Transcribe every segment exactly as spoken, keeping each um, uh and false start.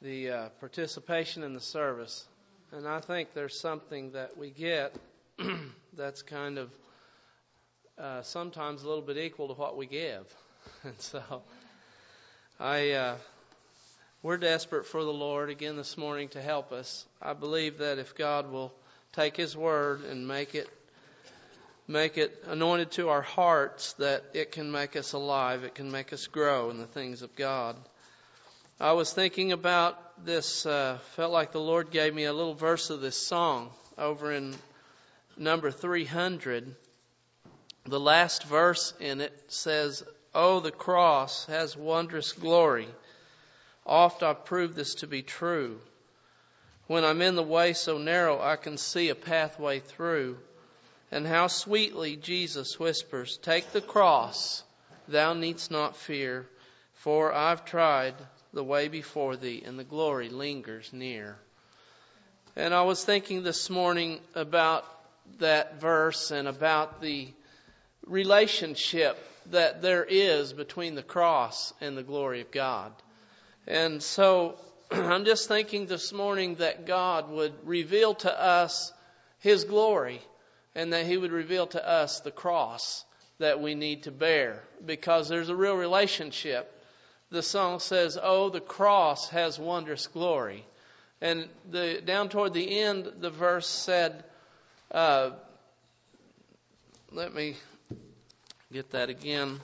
the uh, participation in the service. And I think there's something that we get that's kind of uh, sometimes a little bit equal to what we give. And so I, uh, we're desperate for the Lord again this morning to help us. I believe that if God will take His Word and make it make it anointed to our hearts, that it can make us alive. It can make us grow in the things of God. I was thinking about this, uh, felt like the Lord gave me a little verse of this song over in number three hundred. The last verse in it says, "Oh, the cross has wondrous glory. Oft I've proved this to be true. When I'm in the way so narrow, I can see a pathway through. And how sweetly Jesus whispers, 'Take the cross, thou needst not fear, for I've tried the way before thee, and the glory lingers near.'" And I was thinking this morning about that verse and about the relationship that there is between the cross and the glory of God. And so I'm just thinking this morning that God would reveal to us His glory, and that He would reveal to us the cross that we need to bear, because there's a real relationship. The song says, "Oh, the cross has wondrous glory." And the down toward the end, the verse said, uh, let me get that again.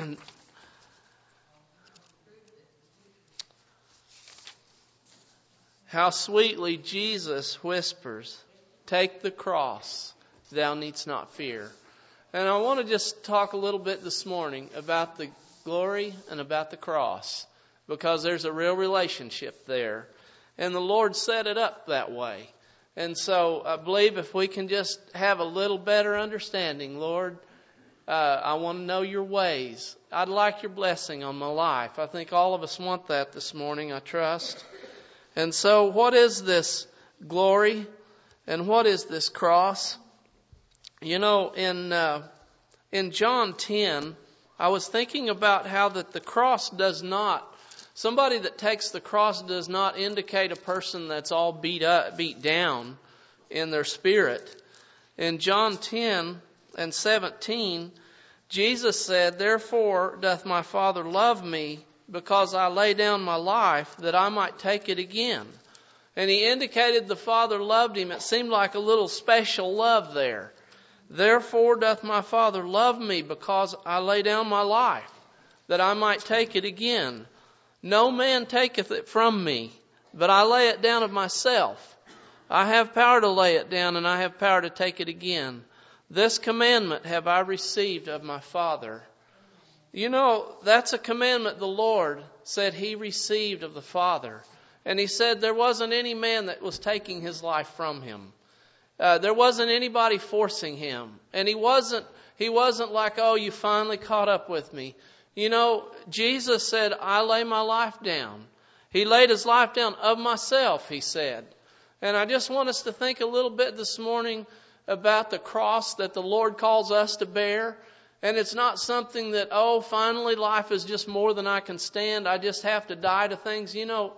How sweetly Jesus whispers, "Take the cross, thou needst not fear." And I want to just talk a little bit this morning about the glory and about the cross, because there's a real relationship there. And the Lord set it up that way. And so I believe if we can just have a little better understanding, Lord, uh, I want to know your ways. I'd like your blessing on my life. I think all of us want that this morning, I trust. And so what is this glory and what is this cross? You know, in uh, in John ten, I was thinking about how that the cross does not, somebody that takes the cross does not indicate a person that's all beat up, beat down in their spirit. In John ten and seventeen, Jesus said, "Therefore doth my Father love me, because I lay down my life that I might take it again." And He indicated the Father loved Him. It seemed like a little special love there. "Therefore doth my Father love me, because I lay down my life, that I might take it again. No man taketh it from me, but I lay it down of myself. I have power to lay it down, and I have power to take it again. This commandment have I received of my Father." You know, that's a commandment the Lord said He received of the Father. And He said there wasn't any man that was taking His life from Him. Uh, there wasn't anybody forcing Him. And He wasn't, He wasn't like, "Oh, you finally caught up with me." You know, Jesus said, "I lay my life down." He laid His life down of myself, He said. And I just want us to think a little bit this morning about the cross that the Lord calls us to bear. And it's not something that, oh, finally life is just more than I can stand. I just have to die to things. You know,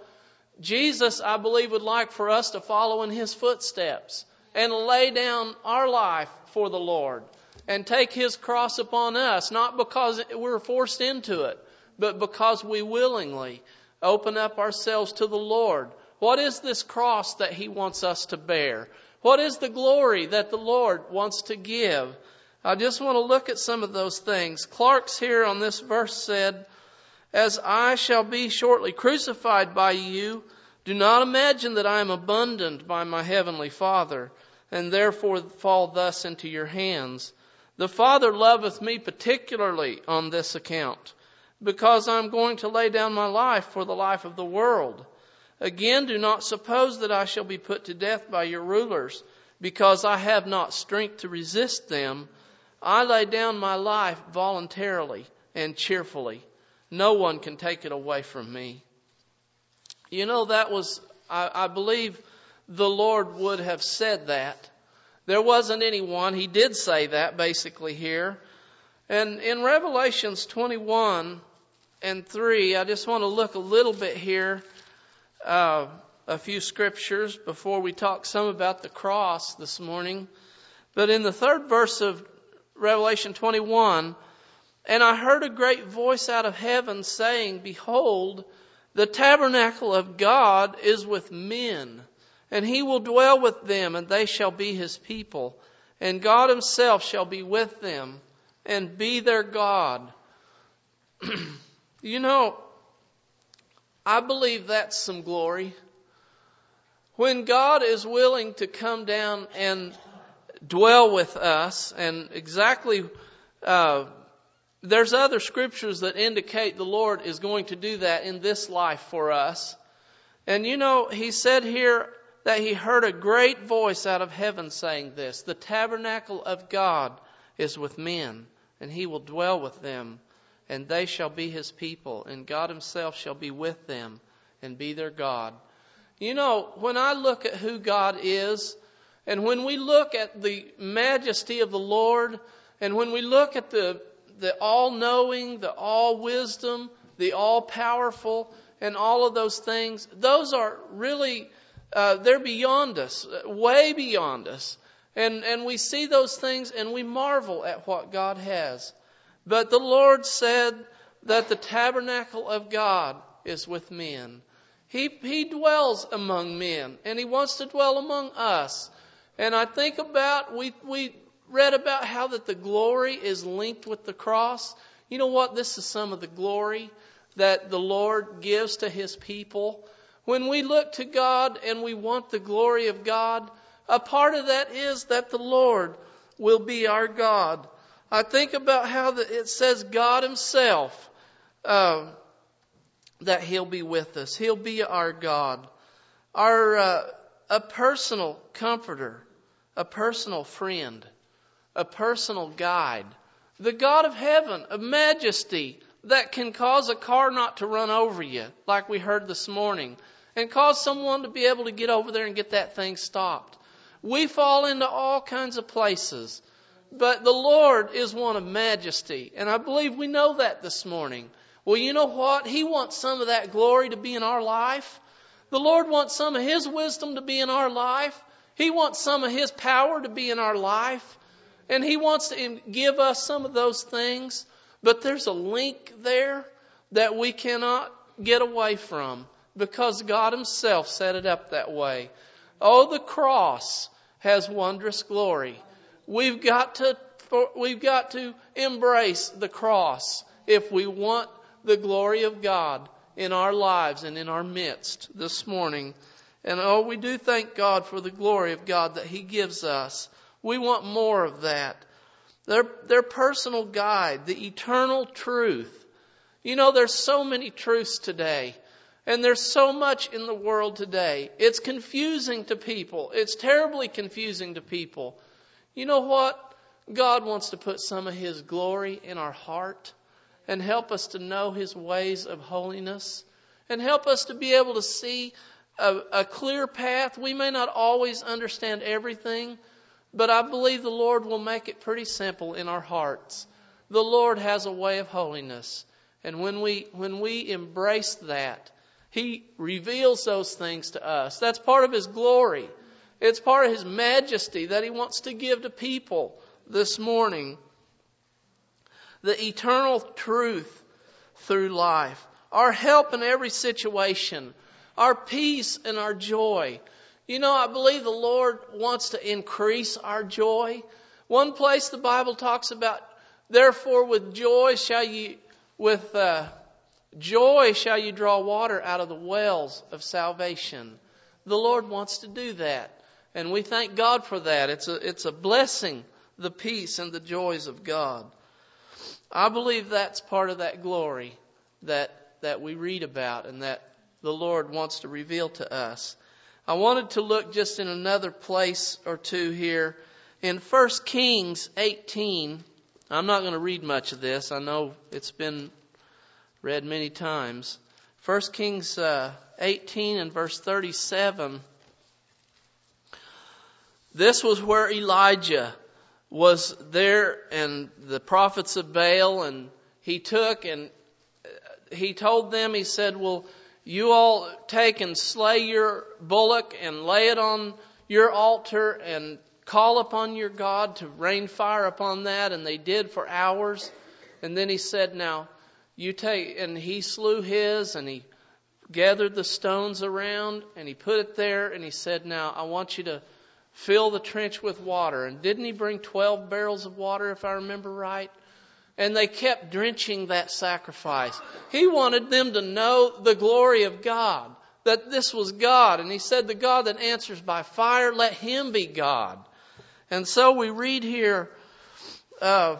Jesus, I believe, would like for us to follow in His footsteps and lay down our life for the Lord and take His cross upon us, not because we're forced into it, but because we willingly open up ourselves to the Lord. What is this cross that He wants us to bear? What is the glory that the Lord wants to give? I just want to look at some of those things. Clark's here on this verse said, "As I shall be shortly crucified by you, do not imagine that I am abandoned by my heavenly Father, and therefore fall thus into your hands. The Father loveth me particularly on this account, because I am going to lay down my life for the life of the world. Again, do not suppose that I shall be put to death by your rulers, because I have not strength to resist them. I lay down my life voluntarily and cheerfully. No one can take it away from me." You know, that was, I, I believe the Lord would have said that. There wasn't anyone. He did say that basically here. And in Revelations twenty-one and three, I just want to look a little bit here uh, a few scriptures before we talk some about the cross this morning. But in the third verse of Revelation twenty-one, and I heard a great voice out of heaven saying, Behold, the tabernacle of God is with men, and he will dwell with them, and they shall be his people. And God himself shall be with them, and be their God. You know, I believe that's some glory. When God is willing to come down and dwell with us, and exactly, uh, there's other scriptures that indicate the Lord is going to do that in this life for us. And you know, he said here that he heard a great voice out of heaven saying this, the tabernacle of God is with men, and he will dwell with them, and they shall be his people, and God himself shall be with them, and be their God. You know, when I look at who God is, and when we look at the majesty of the Lord, and when we look at the, the all-knowing, the all-wisdom, the all-powerful, and all of those things, those are really, uh, they're beyond us, way beyond us. And, and we see those things and we marvel at what God has. But the Lord said that the tabernacle of God is with men. He, he dwells among men, and he wants to dwell among us. And I think about, we, we read about how that the glory is linked with the cross. You know what? This is some of the glory that the Lord gives to his people. When we look to God and we want the glory of God, a part of that is that the Lord will be our God. I think about how the, it says God himself, uh, that he'll be with us. He'll be our God. Our, uh, a personal comforter, a personal friend, a personal guide. The God of heaven, of majesty, that can cause a car not to run over you, like we heard this morning, and cause someone to be able to get over there and get that thing stopped. We fall into all kinds of places, but the Lord is one of majesty, and I believe we know that this morning. Well, you know what? He wants some of that glory to be in our life. The Lord wants some of his wisdom to be in our life. He wants some of his power to be in our life, and he wants to give us some of those things. But there's a link there that we cannot get away from, because God himself set it up that way. Oh, the cross has wondrous glory. We've got to, we've got to embrace the cross if we want the glory of God in our lives and in our midst this morning. And oh, we do thank God for the glory of God that he gives us. We want more of that. Their, their personal guide, the eternal truth. You know, there's so many truths today. And there's so much in the world today. It's confusing to people. It's terribly confusing to people. You know what? God wants to put some of his glory in our heart and help us to know his ways of holiness and help us to be able to see a, a clear path. We may not always understand everything, but I believe the Lord will make it pretty simple in our hearts. The Lord has a way of holiness. And when we, when we embrace that, he reveals those things to us. That's part of his glory. It's part of his majesty that he wants to give to people this morning. The eternal truth through life. Our help in every situation. Our peace and our joy. You know, I believe the Lord wants to increase our joy. One place the Bible talks about, therefore with joy shall you, with uh, joy shall you draw water out of the wells of salvation. The Lord wants to do that. And we thank God for that. It's a, it's a blessing, the peace and the joys of God. I believe that's part of that glory that, that we read about and that the Lord wants to reveal to us. I wanted to look just in another place or two here. In First Kings eighteen, I'm not going to read much of this. I know it's been read many times. First Kings uh, eighteen and verse thirty-seven. This was where Elijah was there and the prophets of Baal, and he took and he told them, he said, well, you all take and slay your bullock and lay it on your altar and call upon your God to rain fire upon that. And they did for hours. And then he said, now you take, and he slew his, and he gathered the stones around, and he put it there, and he said, now I want you to fill the trench with water. And didn't he bring twelve barrels of water, if I remember right? And they kept drenching that sacrifice. He wanted them to know the glory of God, that this was God. And he said, the God that answers by fire, let him be God. And so we read here, uh,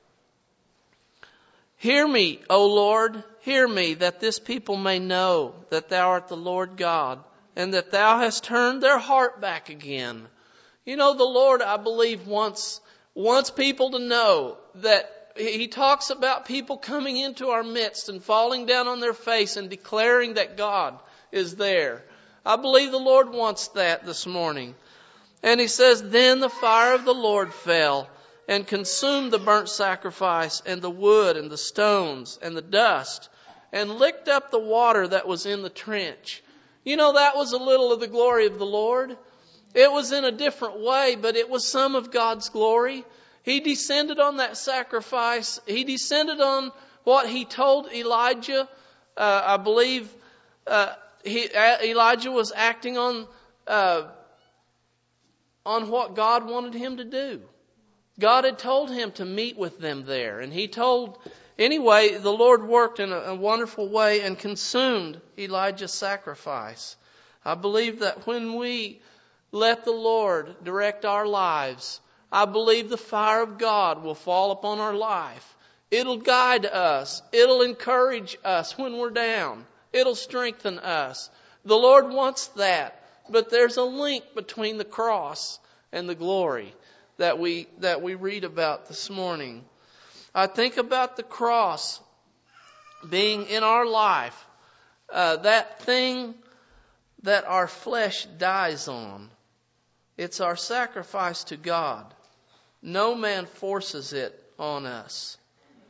hear me, O Lord, hear me, that this people may know that thou art the Lord God, and that thou hast turned their heart back again. You know, the Lord, I believe, wants, wants people to know that He talks about people coming into our midst and falling down on their face and declaring that God is there. I believe the Lord wants that this morning. And He says, then the fire of the Lord fell and consumed the burnt sacrifice and the wood and the stones and the dust and licked up the water that was in the trench. You know, that was a little of the glory of the Lord. It was in a different way, but it was some of God's glory. He descended on that sacrifice. He descended on what He told Elijah. Uh, I believe uh, he, uh, Elijah was acting on uh, on what God wanted him to do. God had told him to meet with them there. And he told, anyway, the Lord worked in a, a wonderful way and consumed Elijah's sacrifice. I believe that when we let the Lord direct our lives, I believe the fire of God will fall upon our life. It'll guide us. It'll encourage us when we're down. It'll strengthen us. The Lord wants that. But there's a link between the cross and the glory that we that we read about this morning. I think about the cross being in our life, uh, that thing that our flesh dies on. It's our sacrifice to God. No man forces it on us.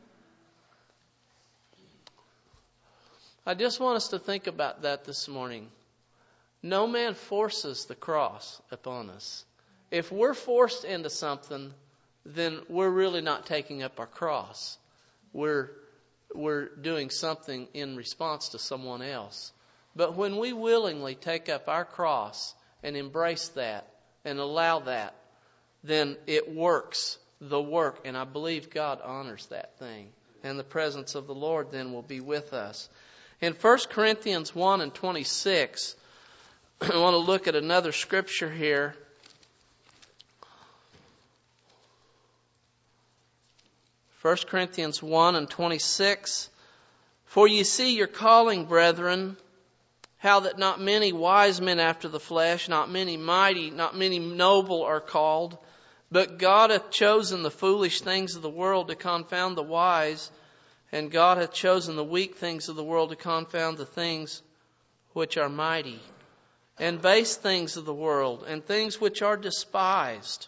I just want us to think about that this morning. No man forces the cross upon us. If we're forced into something, then we're really not taking up our cross. We're, we're doing something in response to someone else. But when we willingly take up our cross and embrace that and allow that, then it works the work. And I believe God honors that thing. And the presence of the Lord then will be with us. In First Corinthians one and twenty-six, I want to look at another scripture here. First Corinthians one and twenty-six. For ye see your calling, brethren, how that not many wise men after the flesh, not many mighty, not many noble are called. But God hath chosen the foolish things of the world to confound the wise, and God hath chosen the weak things of the world to confound the things which are mighty, and base things of the world, and things which are despised,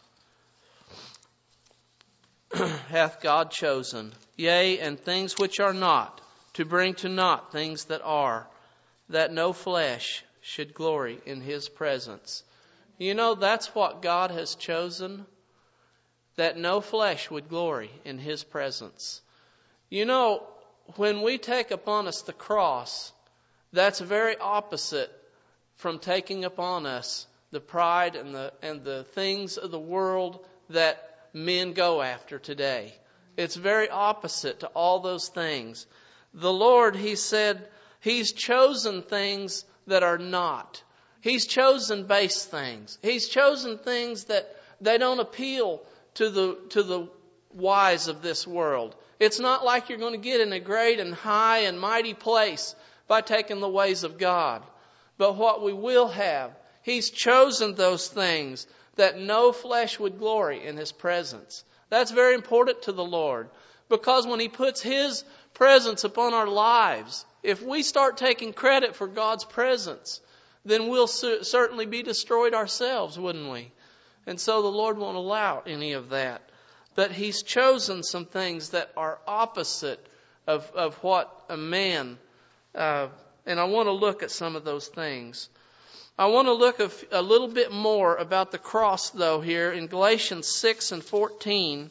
hath God chosen, yea, and things which are not, to bring to naught things that are, that no flesh should glory in His presence. You know, that's what God has chosen, that no flesh would glory in His presence. You know, when we take upon us the cross, that's very opposite from taking upon us the pride and the and the things of the world that men go after today. It's very opposite to all those things. The Lord, He said, He's chosen things that are not. He's chosen base things. He's chosen things that they don't appeal to the to the wise of this world. It's not like you're going to get in a great and high and mighty place by taking the ways of God. But what we will have, He's chosen those things that no flesh would glory in His presence. That's very important to the Lord. Because when He puts His presence upon our lives, if we start taking credit for God's presence, then we'll certainly be destroyed ourselves, wouldn't we? And so the Lord won't allow any of that. But He's chosen some things that are opposite of, of what a man uh, And I want to look at some of those things. I want to look a, a little bit more about the cross, though, here in Galatians six and fourteen.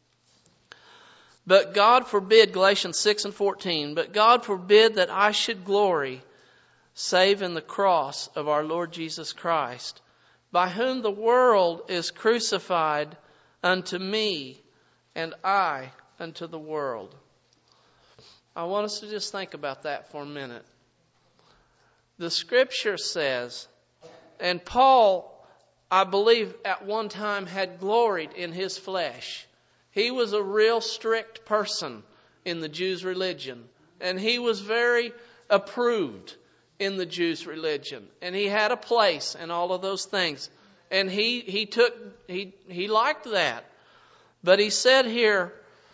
But God forbid, Galatians six and fourteen, but God forbid that I should glory, save in the cross of our Lord Jesus Christ, by whom the world is crucified unto me, and I unto the world. I want us to just think about that for a minute. The Scripture says, and Paul, I believe, at one time had gloried in his flesh. He was a real strict person in the Jews' religion. And he was very approved in the Jews' religion. And he had a place and all of those things. And he, he took, he, he liked that. But he said here,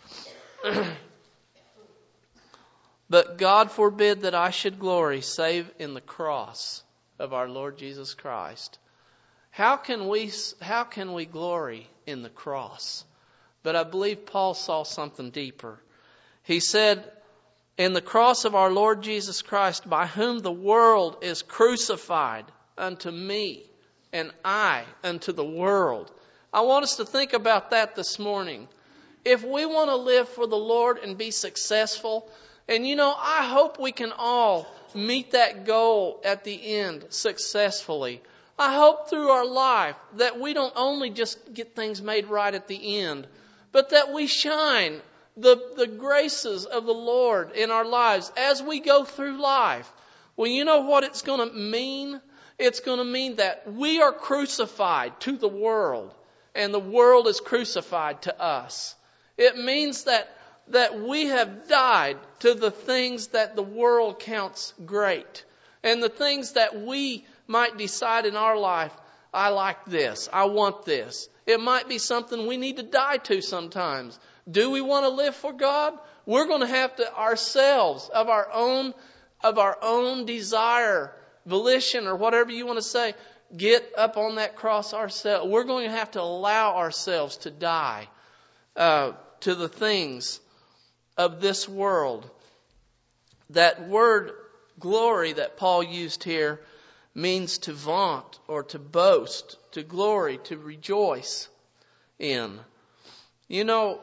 but God forbid that I should glory, save in the cross of our Lord Jesus Christ. How can we, how can we glory in the cross? But I believe Paul saw something deeper. He said, in the cross of our Lord Jesus Christ, by whom the world is crucified unto me, and I unto the world. I want us to think about that this morning. If we want to live for the Lord and be successful, and you know, I hope we can all meet that goal at the end successfully. I hope through our life that we don't only just get things made right at the end, but that we shine the, the graces of the Lord in our lives as we go through life. Well, you know what it's going to mean? It's going to mean that we are crucified to the world, and the world is crucified to us. It means that, that we have died to the things that the world counts great, and the things that we might decide in our life, I like this, I want this. It might be something we need to die to sometimes. Do we want to live for God? We're going to have to ourselves, of our own, of our own desire, volition, or whatever you want to say, get up on that cross ourselves. We're going to have to allow ourselves to die uh, to the things of this world. That word glory that Paul used here means to vaunt or to boast, to glory, to rejoice in. You know,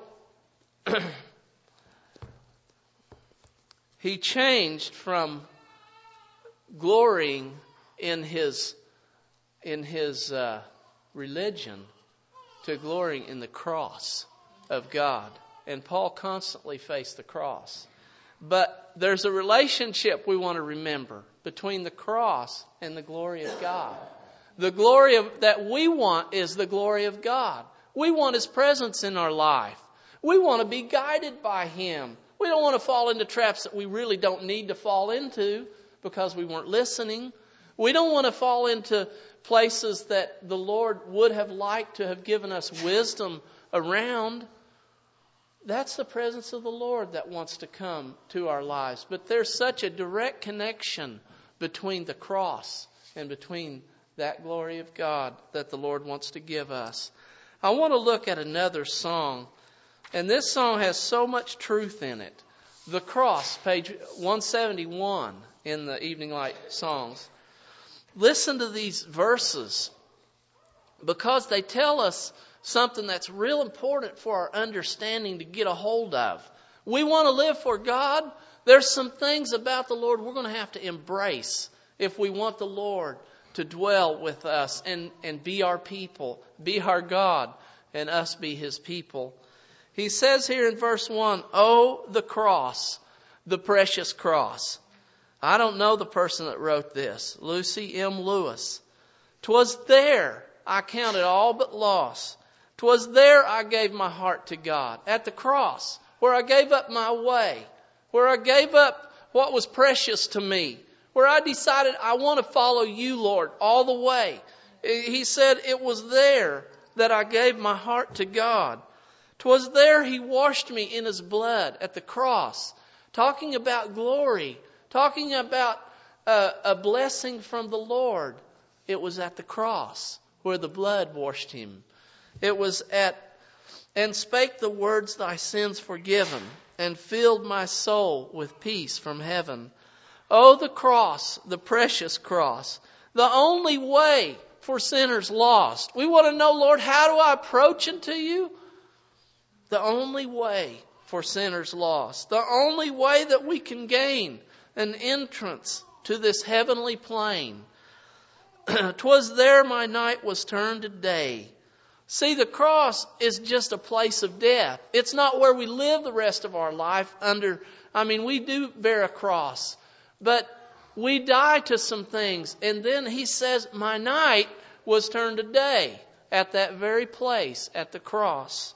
he changed from glorying in his in his uh, religion to glorying in the cross of God. And Paul constantly faced the cross. But there's a relationship we want to remember between the cross and the glory of God. The glory of, that we want is the glory of God. We want His presence in our life. We want to be guided by Him. We don't want to fall into traps that we really don't need to fall into because we weren't listening. We don't want to fall into places that the Lord would have liked to have given us wisdom around. That's the presence of the Lord that wants to come to our lives. But there's such a direct connection between the cross and between that glory of God that the Lord wants to give us. I want to look at another song. And this song has so much truth in it. The Cross, page one seventy-one in the Evening Light Songs. Listen to these verses because they tell us something that's real important for our understanding to get a hold of. We want to live for God. There's some things about the Lord we're going to have to embrace if we want the Lord to dwell with us and, and be our people, be our God, and us be His people. He says here in verse one, oh, the cross, the precious cross. I don't know the person that wrote this, Lucy M. Lewis. 'Twas there I counted all but loss. 'Twas there I gave my heart to God, at the cross, where I gave up my way, where I gave up what was precious to me, where I decided I want to follow you, Lord, all the way. He said it was there that I gave my heart to God. 'Twas there He washed me in His blood at the cross, talking about glory, talking about uh, a blessing from the Lord. It was at the cross where the blood washed Him. It was at, and spake the words, thy sins forgiven, and filled my soul with peace from heaven. Oh, the cross, the precious cross, the only way for sinners lost. We want to know, Lord, how do I approach unto you? The only way for sinners lost. The only way that we can gain an entrance to this heavenly plane. 'Twas there my night was turned to day. See, the cross is just a place of death. It's not where we live the rest of our life under, I mean, we do bear a cross, but we die to some things. And then he says, my night was turned to day at that very place, at the cross.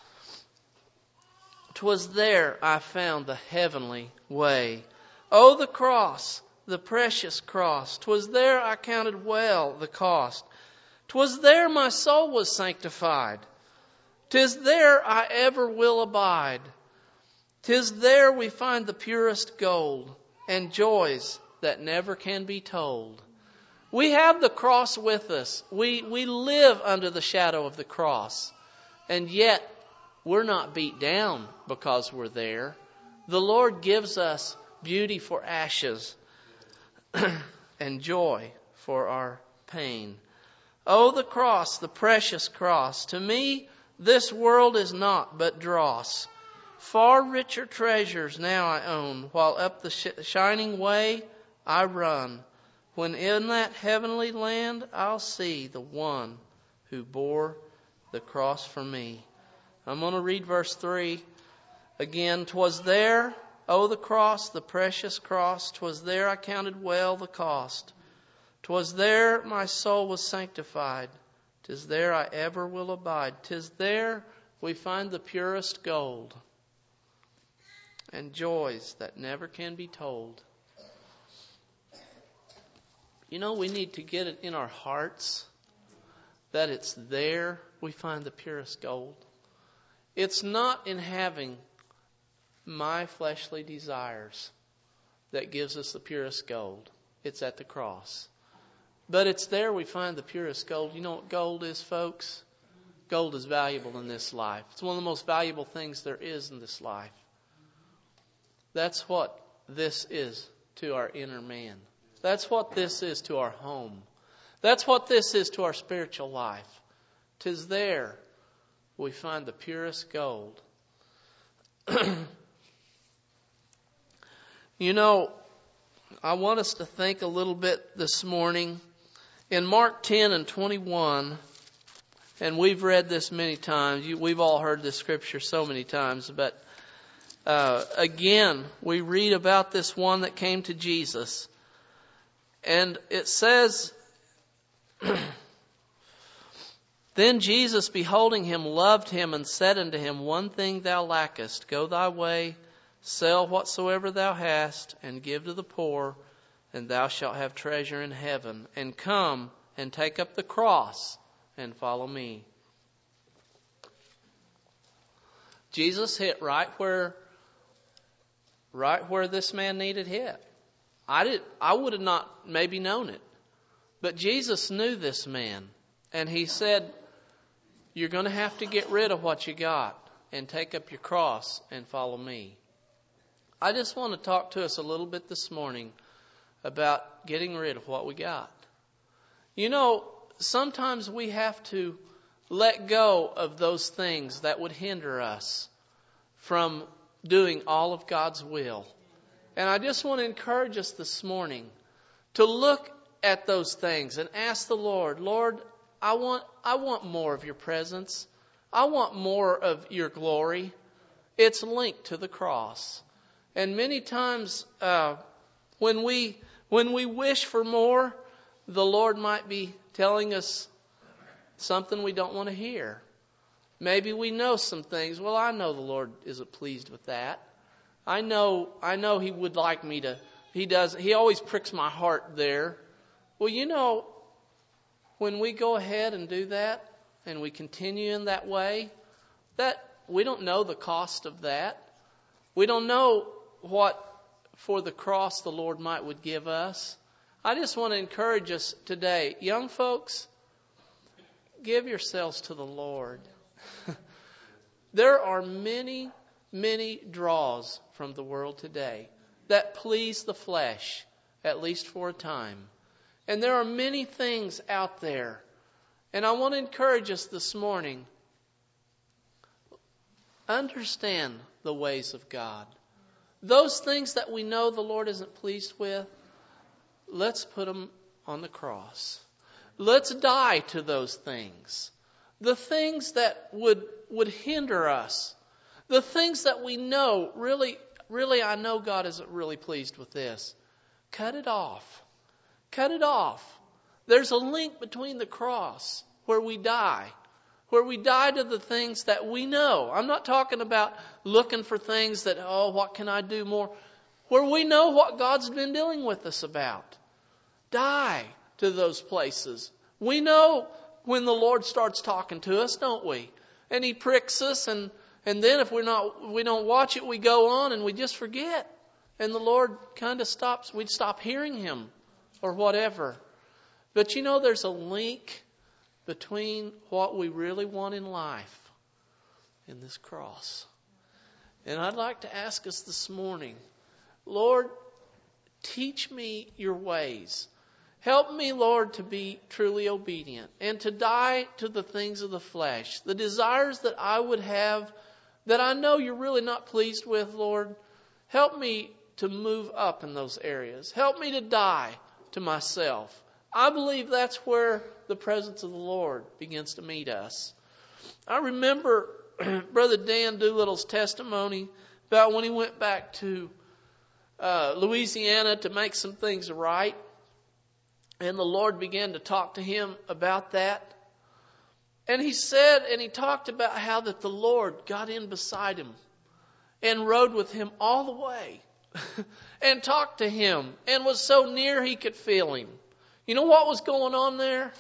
'Twas there I found the heavenly way. Oh, the cross, the precious cross. 'Twas there I counted well the cost. 'Twas there my soul was sanctified. 'Tis there I ever will abide. 'Tis there we find the purest gold and joys that never can be told. We have the cross with us. We, we live under the shadow of the cross. And yet, we're not beat down because we're there. The Lord gives us beauty for ashes and joy for our pain. Oh, the cross, the precious cross. To me, this world is naught but dross. Far richer treasures now I own, while up the sh- shining way I run. When in that heavenly land I'll see the one who bore the cross for me. I'm going to read verse three again. 'Twas there, oh, the cross, the precious cross. 'Twas there I counted well the cost. 'Twas there my soul was sanctified. 'Tis there I ever will abide. 'Tis there we find the purest gold and joys that never can be told. You know, we need to get it in our hearts that it's there we find the purest gold. It's not in having my fleshly desires that gives us the purest gold. It's at the cross. But it's there we find the purest gold. You know what gold is, folks? Gold is valuable in this life. It's one of the most valuable things there is in this life. That's what this is to our inner man. That's what this is to our home. That's what this is to our spiritual life. 'Tis there we find the purest gold. You know, I want us to think a little bit this morning. In Mark ten and twenty-one, and we've read this many times. We've all heard this scripture so many times. But uh, again, we read about this one that came to Jesus. And it says, Then Jesus, beholding him, loved him and said unto him, One thing thou lackest. Go thy way, sell whatsoever thou hast, and give to the poor, and thou shalt have treasure in heaven. And come and take up the cross and follow me. Jesus hit right where, right where this man needed hit. I did. I would have not maybe known it. But Jesus knew this man. And he said, you're going to have to get rid of what you got and take up your cross and follow me. I just want to talk to us a little bit this morning about getting rid of what we got. You know, sometimes we have to let go of those things that would hinder us from doing all of God's will. And I just want to encourage us this morning to look at those things and ask the Lord, Lord, I want I want more of your presence. I want more of your glory. It's linked to the cross. And many times uh, when we when we wish for more, the Lord might be telling us something we don't want to hear. Maybe we know some things. Well, I know the Lord isn't pleased with that. I know I know He would like me to. He does. He always pricks my heart there. Well, you know, when we go ahead and do that and we continue in that way, that we don't know the cost of that. We don't know what for the cross the Lord might would give us. I just want to encourage us today, young folks, give yourselves to the Lord. There are many, many draws from the world today. that please the flesh, at least for a time. And there are many things out there. And I want to encourage us this morning. Understand the ways of God. Those things that we know the Lord isn't pleased with, let's put them on the cross. Let's die to those things. The things that would, would hinder us. The things that we know, really, really I know God isn't really pleased with this. Cut it off. Cut it off. There's a link between the cross where we die. Where we die to the things that we know. I'm not talking about looking for things that, oh, what can I do more? Where we know what God's been dealing with us about. Die to those places. We know when the Lord starts talking to us, don't we? And He pricks us, and, and then if we're not, we don't watch it, we go on and we just forget. And the Lord kind of stops, we'd stop hearing Him or whatever. But you know, there's a link between what we really want in life and this cross. And I'd like to ask us this morning, Lord, teach me your ways. Help me, Lord, to be truly obedient and to die to the things of the flesh, the desires that I would have that I know you're really not pleased with, Lord. Help me to move up in those areas. Help me to die to myself. I believe that's where the presence of the Lord begins to meet us. I remember Brother Dan Doolittle's testimony about when he went back to uh, Louisiana to make some things right. And the Lord began to talk to him about that. And he said, and he talked about how that the Lord got in beside him and rode with him all the way and talked to him and was so near he could feel him. You know what was going on there?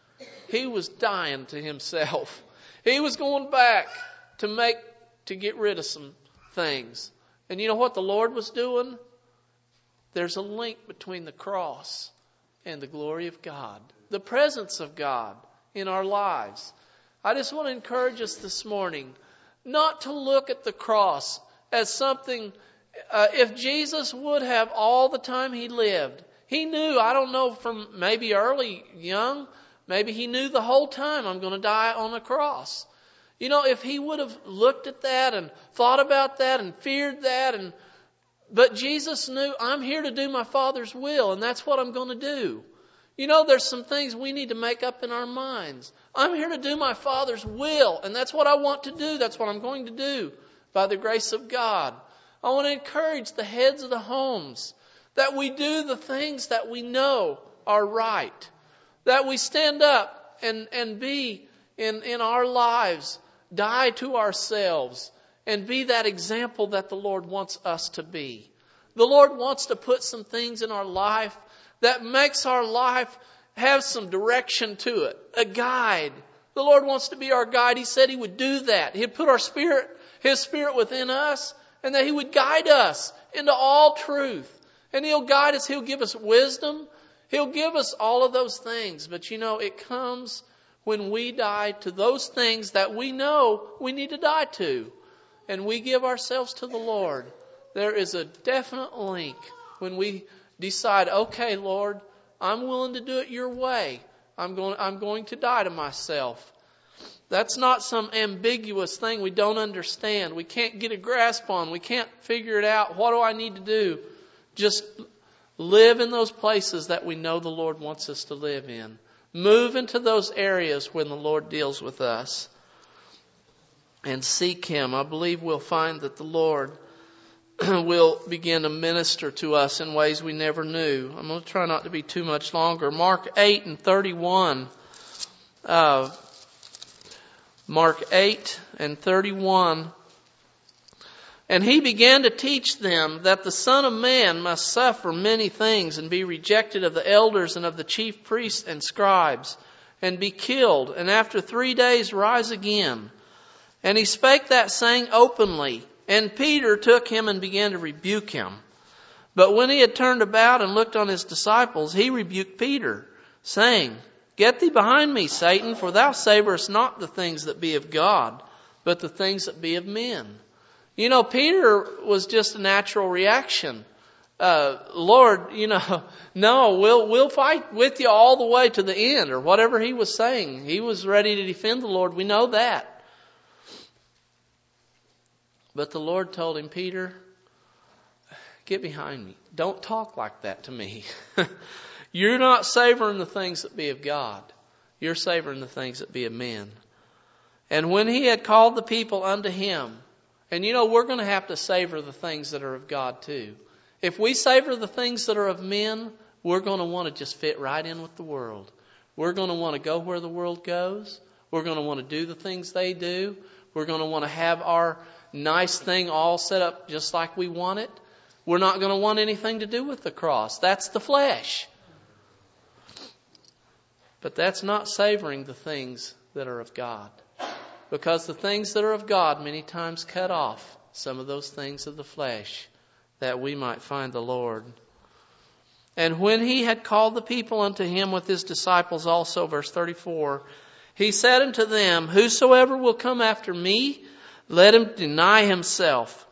He was dying to himself. He was going back to make, to get rid of some things. And you know what the Lord was doing? There's a link between the cross and the glory of God. The presence of God in our lives. I just want to encourage us this morning not to look at the cross as something, uh, if Jesus would have all the time He lived, He knew, I don't know, from maybe early, young, maybe He knew the whole time I'm going to die on the cross. You know, if He would have looked at that and thought about that and feared that, and but Jesus knew, I'm here to do my Father's will, and that's what I'm going to do. You know, there's some things we need to make up in our minds. I'm here to do my Father's will, and that's what I want to do. That's what I'm going to do by the grace of God. I want to encourage the heads of the homes that we do the things that we know are right. That we stand up and, and be in, in our lives, die to ourselves, and be that example that the Lord wants us to be. The Lord wants to put some things in our life that makes our life have some direction to it, a guide. The Lord wants to be our guide. He said He would do that. He'd put our spirit, His Spirit within us, and that He would guide us into all truth. And He'll guide us. He'll give us wisdom. He'll give us all of those things. But you know, it comes when we die to those things that we know we need to die to. And we give ourselves to the Lord. There is a definite link when we decide, okay, Lord, I'm willing to do it your way. I'm going, I'm going to die to myself. That's not some ambiguous thing we don't understand. We can't get a grasp on. We can't figure it out. What do I need to do? Just live in those places that we know the Lord wants us to live in. Move into those areas when the Lord deals with us. And seek Him. I believe we'll find that the Lord will begin to minister to us in ways we never knew. I'm going to try not to be too much longer. Mark eight and thirty-one. Uh, Mark eight and thirty-one. And He began to teach them that the Son of Man must suffer many things and be rejected of the elders and of the chief priests and scribes and be killed, and after three days rise again. And He spake that saying openly. And Peter took Him and began to rebuke him. But when he had turned about and looked on His disciples, He rebuked Peter, saying, Get thee behind me, Satan, for thou savorest not the things that be of God, but the things that be of men. You know, Peter was just a natural reaction. uh, Lord, you know, no, we'll, we'll fight with you all the way to the end, or whatever he was saying. He was ready to defend the Lord. We know that. But the Lord told him, Peter, get behind me. Don't talk like that to me. You're not savoring the things that be of God. You're savoring the things that be of men. And when he had called the people unto him, and you know, we're going to have to savor the things that are of God too. If we savor the things that are of men, we're going to want to just fit right in with the world. We're going to want to go where the world goes. We're going to want to do the things they do. We're going to want to have our nice thing all set up just like we want it. We're not going to want anything to do with the cross. That's the flesh. But that's not savoring the things that are of God. Because the things that are of God many times cut off some of those things of the flesh, that we might find the Lord. And when he had called the people unto him with his disciples also, verse thirty-four, he said unto them, whosoever will come after me, let him deny himself.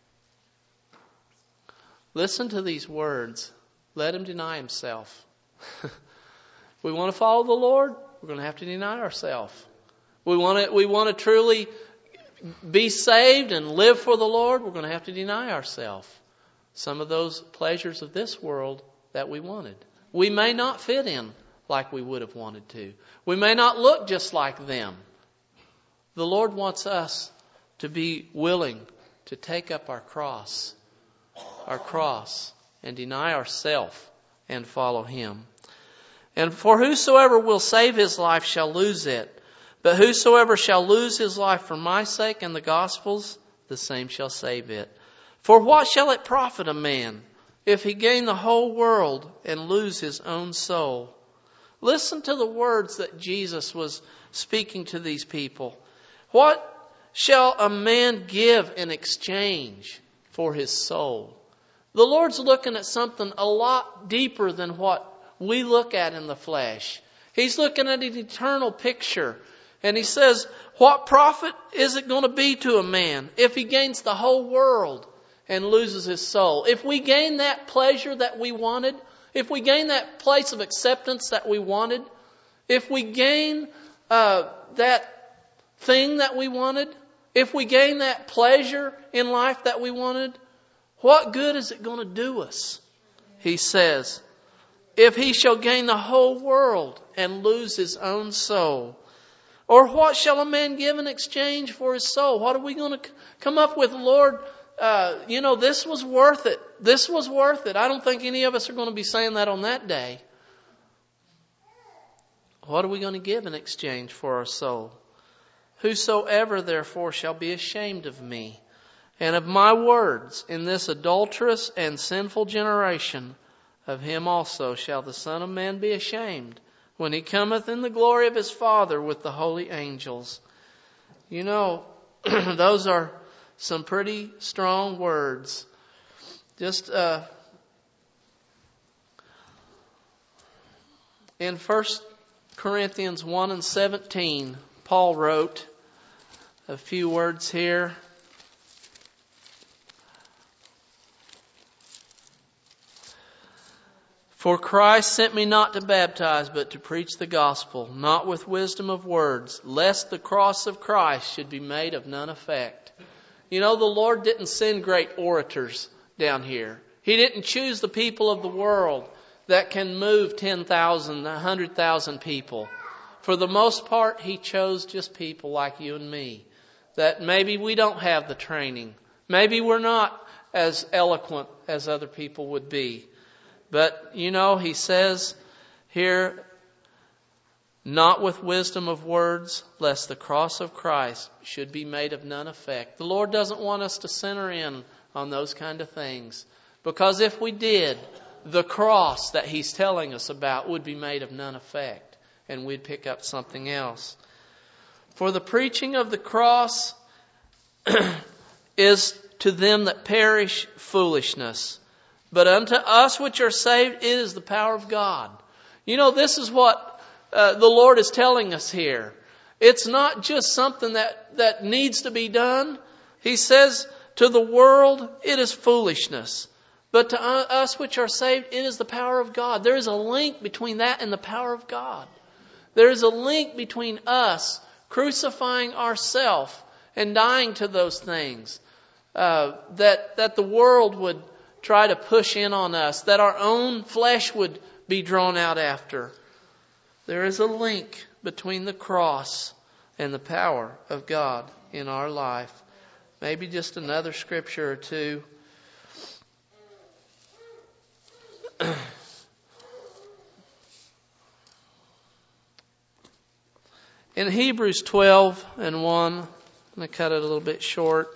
Listen to these words. Let him deny himself. We want to follow the Lord, we're going to have to deny ourselves. We want to, we want to truly be saved and live for the Lord, we're going to have to deny ourselves some of those pleasures of this world that we wanted. We may not fit in like we would have wanted to. We may not look just like them. The Lord wants us to be willing to take up our cross, our cross, and deny ourselves and follow him. And for whosoever will save his life shall lose it. But whosoever shall lose his life for my sake and the gospel's, the same shall save it. For what shall it profit a man if he gain the whole world and lose his own soul? Listen to the words that Jesus was speaking to these people. What shall a man give in exchange for his soul? The Lord's looking at something a lot deeper than what we look at in the flesh. He's looking at an eternal picture. And he says, what profit is it going to be to a man if he gains the whole world and loses his soul? If we gain that pleasure that we wanted, if we gain that place of acceptance that we wanted, if we gain uh, that thing that we wanted, if we gain that pleasure in life that we wanted, what good is it going to do us? He says, if he shall gain the whole world and lose his own soul. Or what shall a man give in exchange for his soul? What are we going to come up with, Lord? Uh, you know, this was worth it. This was worth it. I don't think any of us are going to be saying that on that day. What are we going to give in exchange for our soul? Whosoever therefore shall be ashamed of me and of my words in this adulterous and sinful generation, of him also shall the Son of Man be ashamed, when he cometh in the glory of his Father with the holy angels. You know, those are some pretty strong words. Just uh, in First Corinthians one and seventeen, Paul wrote a few words here. For Christ sent me not to baptize, but to preach the gospel, not with wisdom of words, lest the cross of Christ should be made of none effect. You know, the Lord didn't send great orators down here. He didn't choose the people of the world that can move ten thousand, one hundred thousand people. For the most part, He chose just people like you and me. That maybe we don't have the training. Maybe we're not as eloquent as other people would be. But, you know, He says here, not with wisdom of words, lest the cross of Christ should be made of none effect. The Lord doesn't want us to center in on those kind of things. Because if we did, the cross that He's telling us about would be made of none effect. And we'd pick up something else. For the preaching of the cross is to them that perish foolishness. But unto us which are saved, it is the power of God. You know, this is what uh, the Lord is telling us here. It's not just something that, that needs to be done. He says, to the world, it is foolishness. But to us which are saved, it is the power of God. There is a link between that and the power of God. There is a link between us crucifying ourselves and dying to those things uh, that that the world would try to push in on us, that our own flesh would be drawn out after. There is a link between the cross and the power of God in our life. Maybe just another scripture or two. In Hebrews twelve and one, I'm going to cut it a little bit short.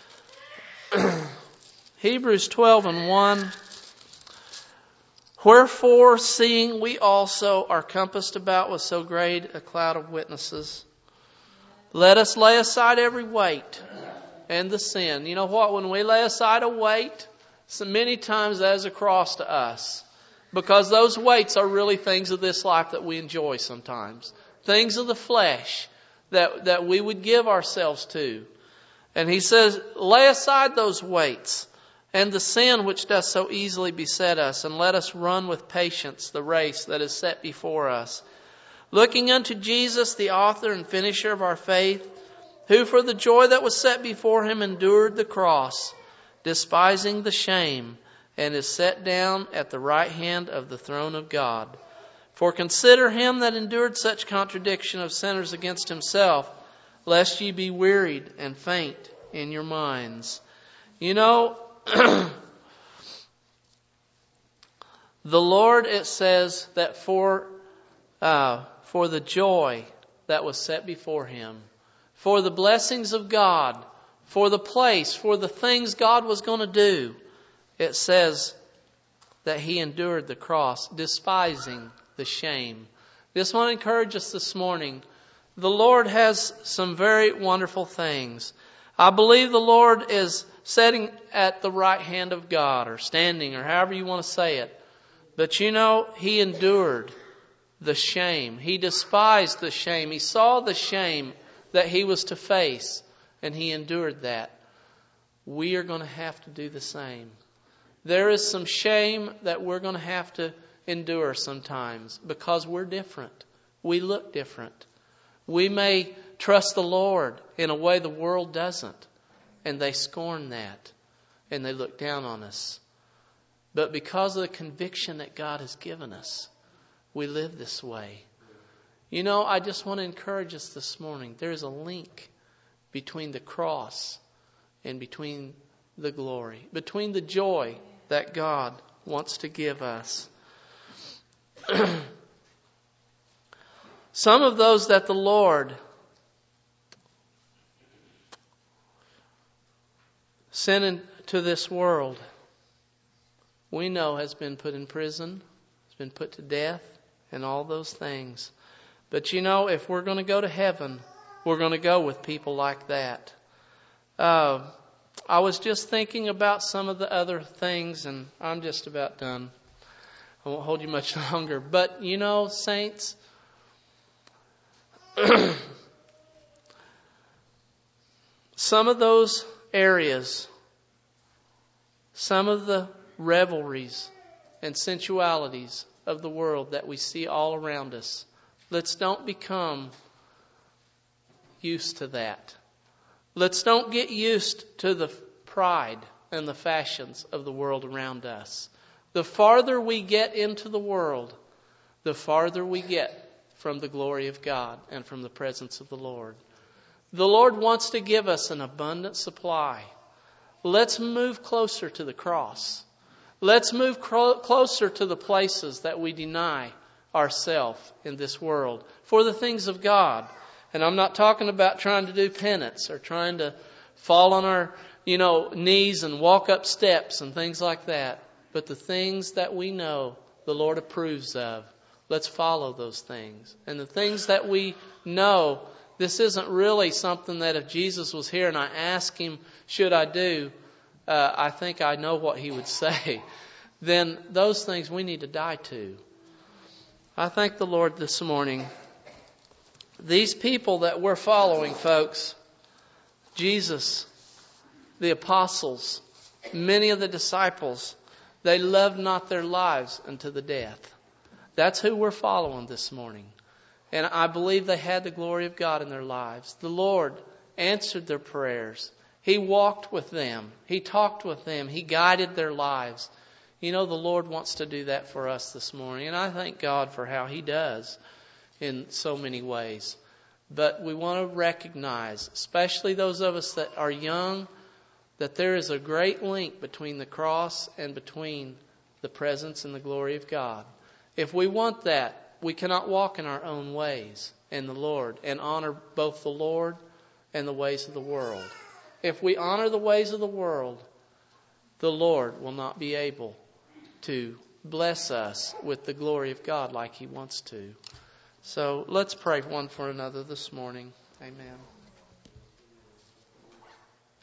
Hebrews twelve and one. Wherefore, seeing we also are compassed about with so great a cloud of witnesses, let us lay aside every weight and the sin. You know what? When we lay aside a weight, so many times that is a cross to us. Because those weights are really things of this life that we enjoy sometimes. Things of the flesh that, that we would give ourselves to. And he says, lay aside those weights and the sin which does so easily beset us, and let us run with patience the race that is set before us. Looking unto Jesus, the author and finisher of our faith, who for the joy that was set before him endured the cross, despising the shame, and is set down at the right hand of the throne of God. For consider him that endured such contradiction of sinners against himself, lest ye be wearied and faint in your minds. You know, the Lord, it says that for uh, for the joy that was set before him, for the blessings of God, for the place, for the things God was going to do, it says that he endured the cross, despising the shame. Just want to encourage us this morning. The Lord has some very wonderful things. I believe the Lord is sitting at the right hand of God, or standing, or however you want to say it. But you know, he endured the shame. He despised the shame. He saw the shame that he was to face, and he endured that. We are going to have to do the same. There is some shame that we're going to have to endure sometimes because we're different. We look different. We may trust the Lord in a way the world doesn't, and they scorn that, and they look down on us. But because of the conviction that God has given us, we live this way. You know, I just want to encourage us this morning. There is a link between the cross and between the glory, between the joy that God wants to give us. Some of those that the Lord sent into this world, we know has been put in prison, has been put to death, and all those things. But you know, if we're going to go to heaven, we're going to go with people like that. Uh, I was just thinking about some of the other things, and I'm just about done. I won't hold you much longer. But you know, saints, some of those areas, some of the revelries and sensualities of the world that we see all around us, let's don't become used to that. Let's don't get used to the pride and the fashions of the world around us. The farther we get into the world, the farther we get from the glory of God and from the presence of the Lord. The Lord wants to give us an abundant supply. Let's move closer to the cross. Let's move cro- closer to the places that we deny ourselves in this world for the things of God. And I'm not talking about trying to do penance or trying to fall on our, you know, knees and walk up steps and things like that. But the things that we know the Lord approves of, let's follow those things. And the things that we know, this isn't really something that if Jesus was here and I asked him, should I do, uh, I think I know what he would say. Then those things we need to die to. I thank the Lord this morning. These people that we're following, folks, Jesus, the apostles, many of the disciples, They loved not their lives unto the death. That's who we're following this morning. And I believe they had the glory of God in their lives. The Lord answered their prayers. He walked with them. He talked with them. He guided their lives. You know, the Lord wants to do that for us this morning. And I thank God for how He does in so many ways. But we want to recognize, especially those of us that are young, that there is a great link between the cross and between the presence and the glory of God. If we want that, we cannot walk in our own ways in the Lord and honor both the Lord and the ways of the world. If we honor the ways of the world, the Lord will not be able to bless us with the glory of God like He wants to. So let's pray one for another this morning. Amen.